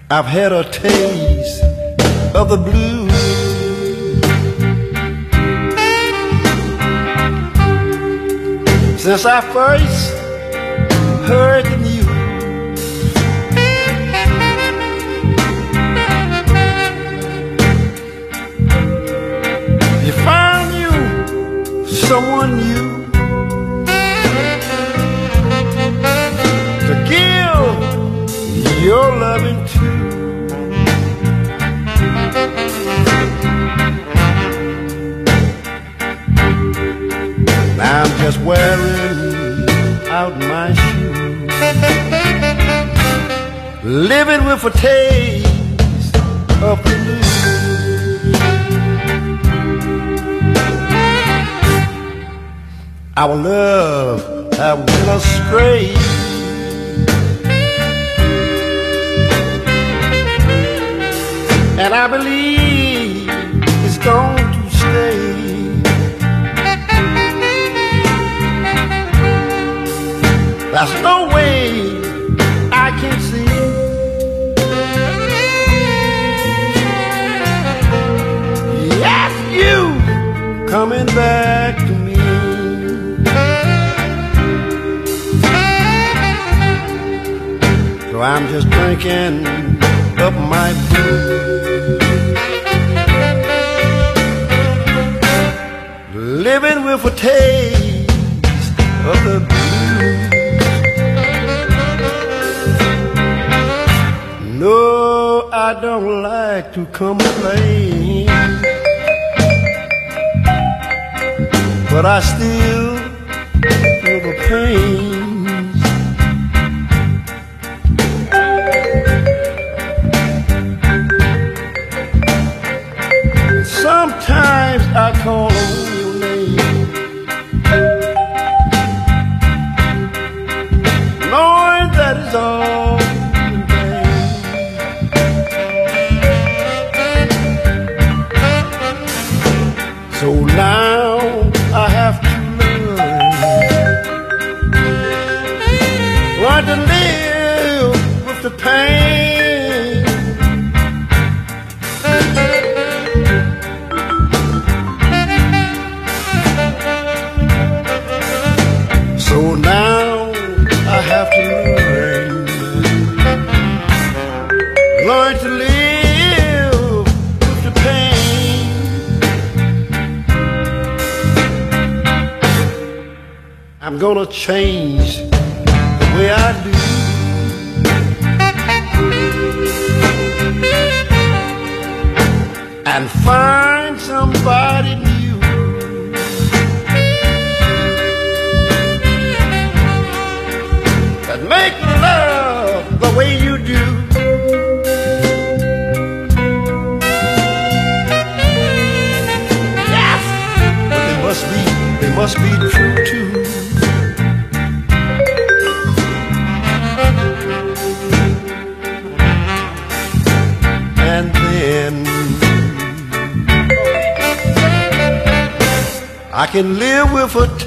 I've had a taste of the blues. Since I first heard the news, you found you someone new to give your loving to. I'm just wearing out my shoes, living with a taste of the blues. Our love have went astray, and I believe it's going to stay. There's no way I can see yes, you coming back to me. So I'm just drinking up my blues, living with a taste of the blues. No, I don't like to complain, but I still feel the pains. Sometimes I call on your name, knowing that it's all in vain. So now I have to learn to live with the pain. So now I have to learn to live with the pain. I'm gonna change the way I do, and find somebody new that make love the way you do. Yes, but they must be true too. And then I can live with a